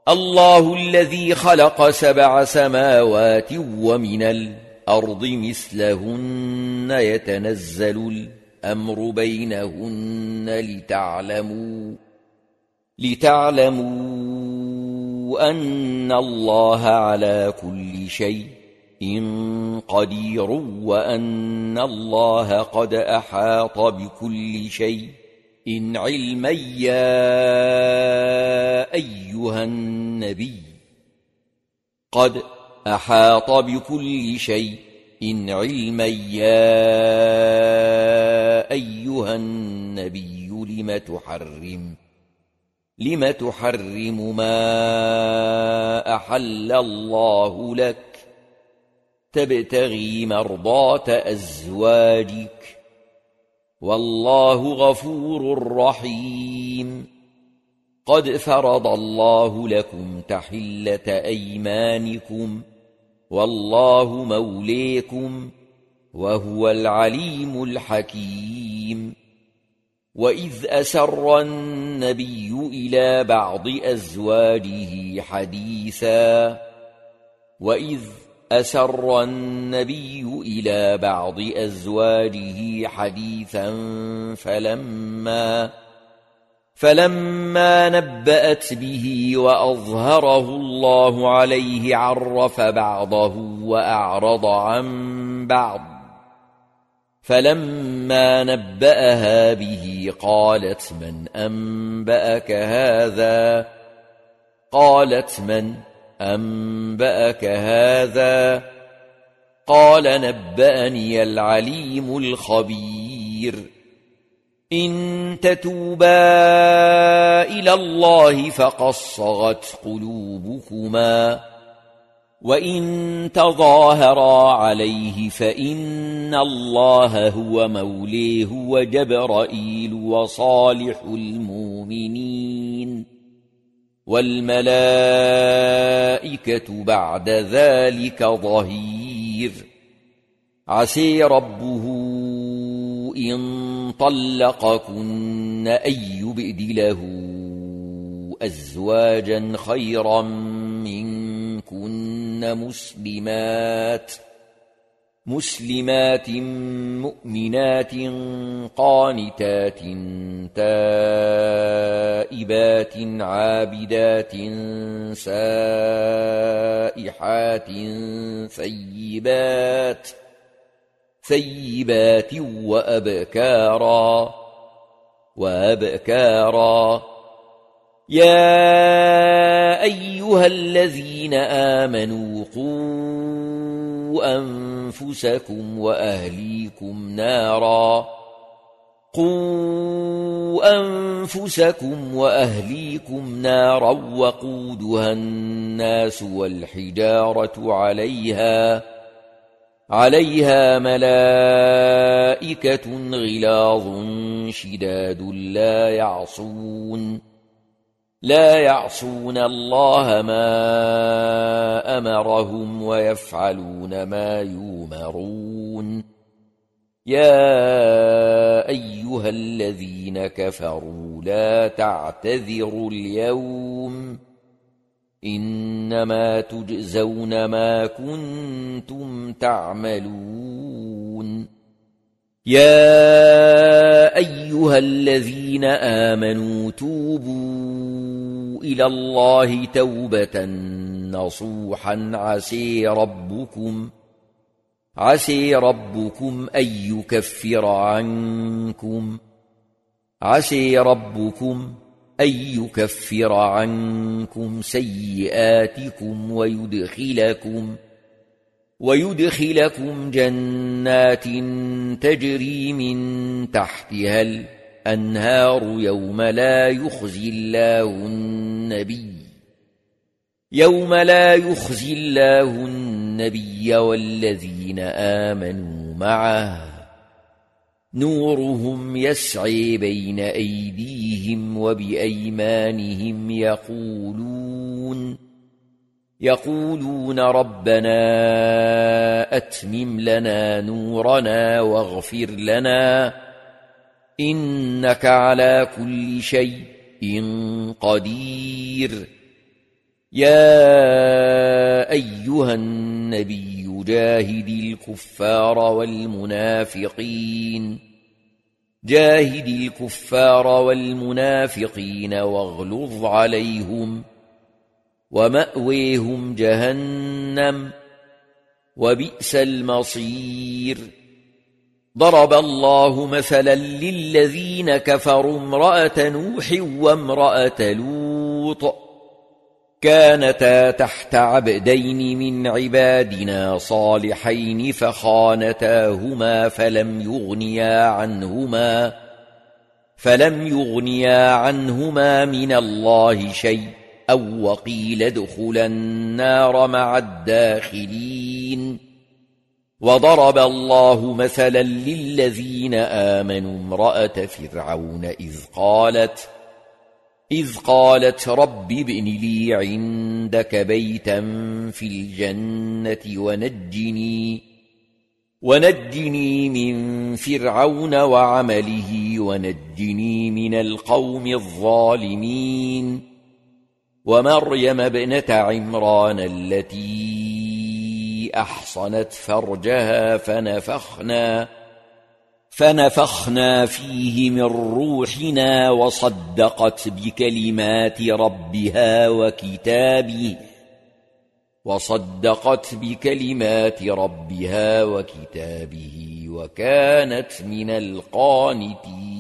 الله الذي خلق 7 سماوات ومن الأرض مثلهن يتنزل الأمر بينهن لتعلموا أن الله على كل شيء قدير وأن الله قد أحاط بكل شيء علما. يا أيها النبي قد أحاط بكل شيء علما. يا أيها النبي لم تحرم ما أحل الله لك تبتغي مرضات أزواجك والله غفور رحيم. قد فرض الله لكم تحلة أيمانكم والله موليكم وهو العليم الحكيم. وإذ أسر النبي إلى بعض أزواجه حديثا فلما نبأت به وأظهره الله عليه عرف بعضه وأعرض عن بعض. فلما نبأها به قالت من أنبأك هذا؟ قال نبأني العليم الخبير. إن تتوبا إلى الله فقد صغت قلوبكما وإن تظاهرا عليه فإن الله هو موليه وجبرائيل وصالح المؤمنين والملائكة بعد ذلك ظهير. عسى ربه إن طلقكن أن يبدله أزواجا خيرا منكن مسلمات مؤمنات قانتات تائبات عابدات سائحات ثيبات وأبكارا. يا أيها الذين آمنوا قوا أنفسكم وأهليكم نارا وقودها الناس والحجارة عليها ملائكة غلاظ شداد لا يعصون الله ما أمرهم ويفعلون ما يؤمرون. يا أيها الذين كفروا لا تعتذروا اليوم إنما تجزون ما كنتم تعملون. يا أيها الذين آمنوا توبوا إلى الله توبة نصوحا عسى ربكم أن يكفر عنكم سيئاتكم ويدخلكم جنات تجري من تحتها الأنهار يوم لا يخزي الله النبي والذين آمنوا معه نورهم يسعي بين أيديهم وبأيمانهم يقولون ربنا أتمم لنا نورنا واغفر لنا إنك على كل شيء قدير. يا أيها النبي جاهد الكفار والمنافقين واغلظ عليهم ومأويهم جهنم وبئس المصير ضرب الله مثلا للذين كفروا امرأة نوح وامرأة لوط كانتا تحت عبدين من عبادنا صالحين فخانتاهما فلم يغنيا عنهما من الله شيء أو وقيل ادخلا النار مع الداخلين وضرب الله مثلا للذين آمنوا امرأة فرعون إذ قالت رب ابن لي عندك بيتا في الجنة ونجني من فرعون وعمله ونجني من القوم الظالمين ومريم ابنة عمران التي أحصنت فرجها فنفخنا فيه من روحنا وصدقت بكلمات ربها وكتابه وكانت من القانتين.